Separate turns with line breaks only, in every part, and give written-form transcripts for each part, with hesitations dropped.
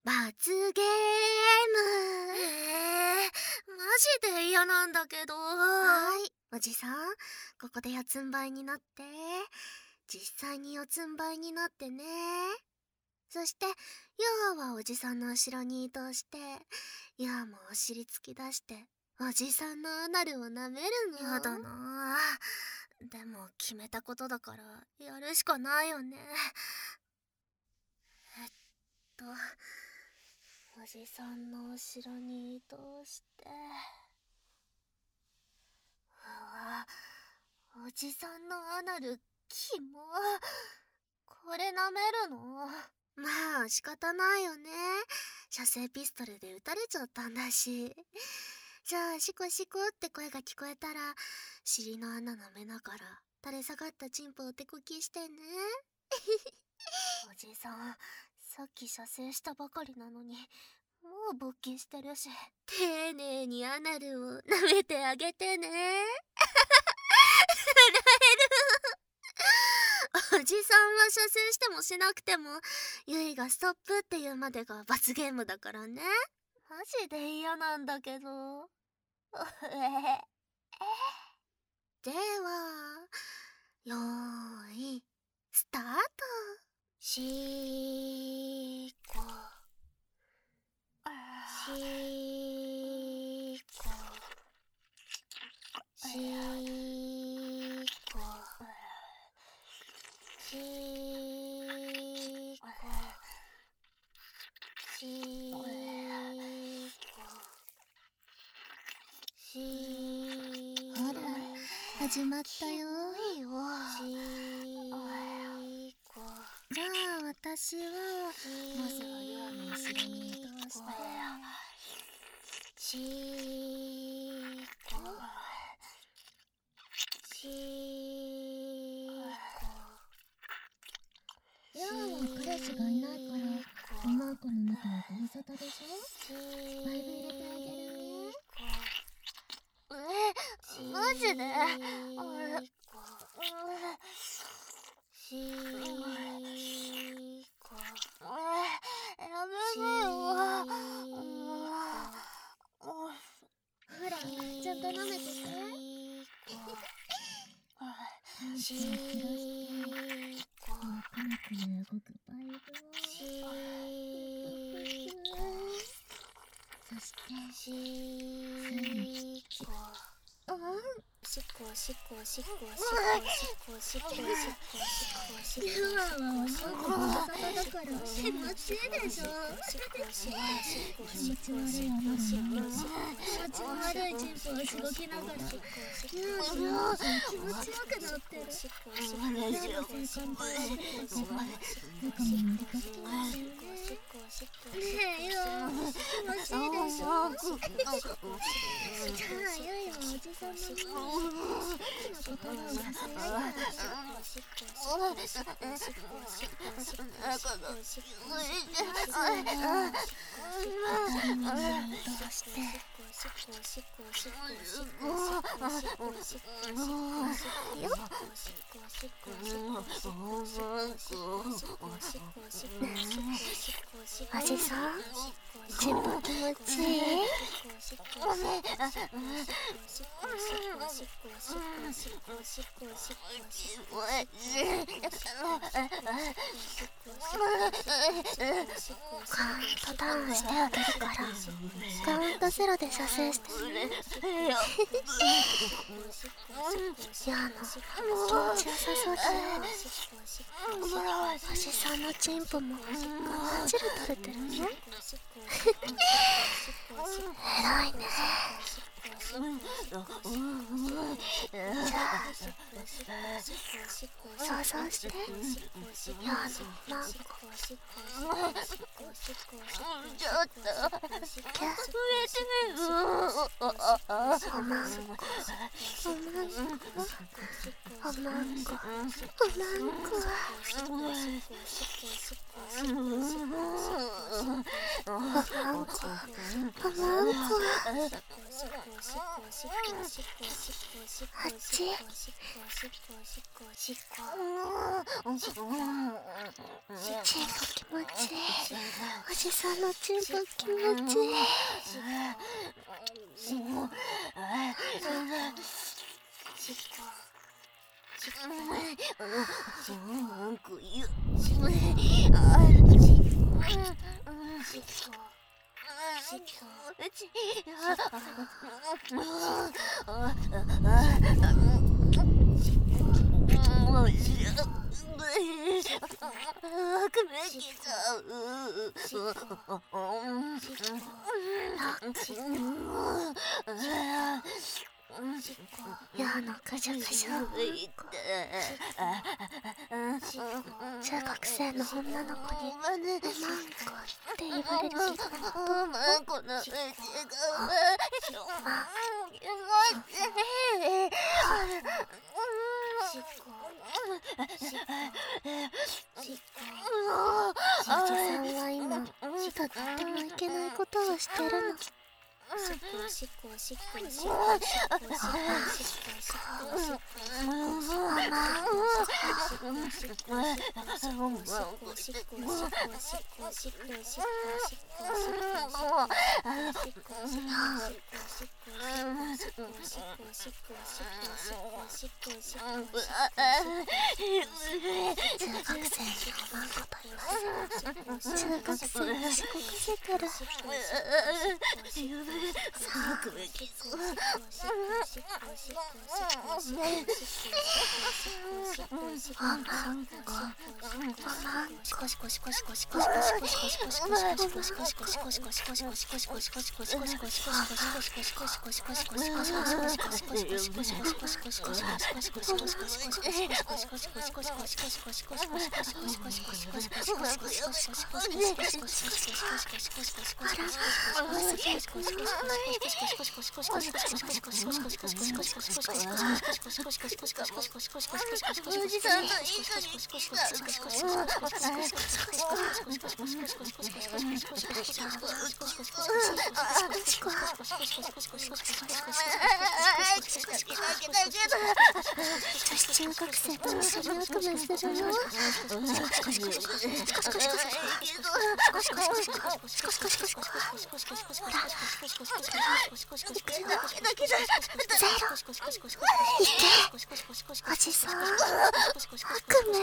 罰ゲーム。マジで嫌なんだけど。おじさん、ここで四つん這いになって、実際に四つん這いになってね。そして、ユアはおじさんの後ろに移動して、ユアもお尻突き出して、おじさんのアナルを舐めるの。やだなぁ。でも決めたことだからやるしかないよね。おじさんの後ろに移動して、おじさんのアナルキモ。これ舐めるの？まあ仕方ないよね。射精ピストルで撃たれちゃったんだし。じゃあシコシコって声が聞こえたら尻の穴舐めながら垂れ下がったチンポを手こきしてね。おじさん、さっき射精したばかりなのにもう勃起してるし、丁寧にアナルを舐めてあげてね。おじさんは射精してもしなくてもゆいがストップって言うまでが罰ゲームだからね。マジで嫌なんだけど。ではよーいスタート。しーこしーこしーこしーこしーこしーこ。ほら始まったよ。じゃあ私はまずはユアの後ろに移動してしーこしーこ。ユアは彼氏がいないからおまんこの中はご無沙汰でしょ。バイブ入れてあげるね。マジで？しーこやめなよ。ほらちゃんと舐めてて。しーこくねくね動くバイブをしーこ。そしてしーこ。しっこしっこしっこしっこしっこしっこしっこしっこしっこしっこ。ユアはおまんこの方だから気持ちいいでしょ。気持ち悪いアナルの気持ちの悪いチンポをしごきながらユアが気持ちよくなってる。ユアの性感帯を中も無理かけてるね。ねえユア気持ちいいでしょ。じゃあユイはおじさんの好きな言葉をさせないからおじさん、チンポ気持ちいい？カウントダウンしてあげるからカウント0で射精してね。ユアの気持ちよさそうだよ。おじさんのチンポもがっちり取れてるね。偉いね。じゃあ想像してユアのマンコちょっとキャおまんこおまんこおまんこおまんこあっちチンポ気持ちいい。おじさんのチンポ気持ちいい。やのカシャカシャ。中学生の女の子にマンコって言われるけど、マンコのうちがおじさんは今とってもいけないことをしてるの。中学生と一緒に悪夢するよ。おじさん、悪夢。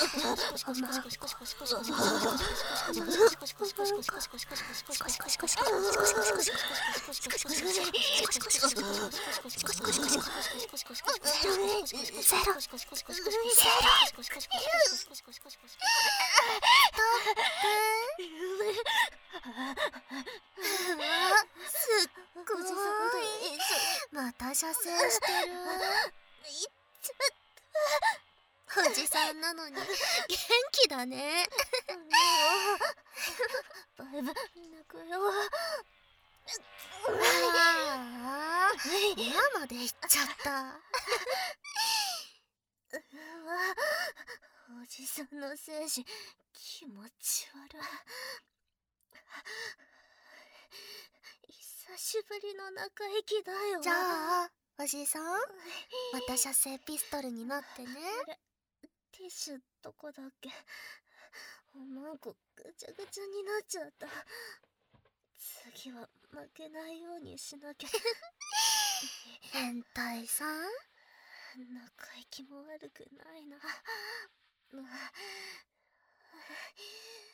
また射精してる。おじさんなのに元気だね。バイブ泣くよ。今まで言っちゃった。おじさんの精子気持ち悪い。久しぶりの中息だよ。じゃあおじさん、また射精ピストルになってね。ティッシュどこだっけ。おまんこぐちゃぐちゃになっちゃった。次は負けないようにしなきゃ。変態さん、中息も悪くないな。